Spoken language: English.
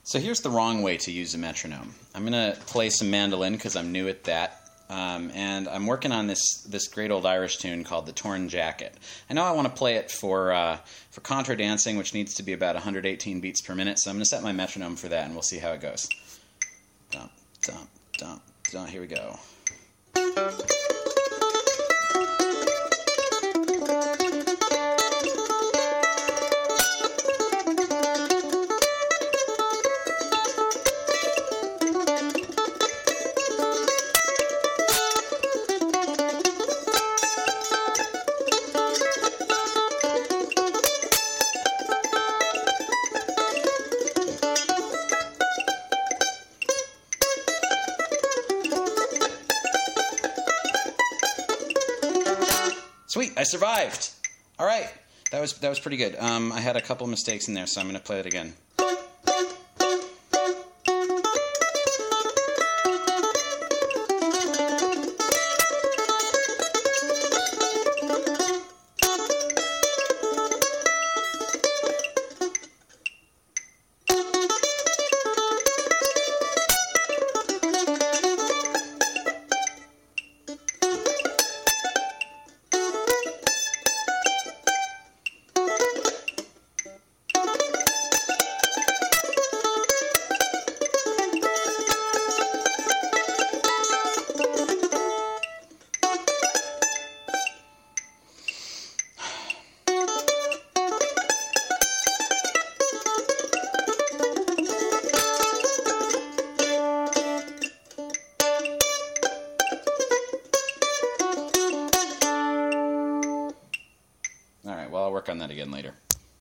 So here's the wrong way to use a metronome. I'm going to play some mandolin because I'm new at that. And I'm working on this great old Irish tune called The Torn Jacket. I know I want to play it for contra dancing, which needs to be about 118 beats per minute, so I'm going to set my metronome for that, and we'll see how it goes. Dump, dump, dump, dump. Here we go. Sweet, I survived. All right, that was pretty good. I had a couple mistakes in there, so I'm going to play it again.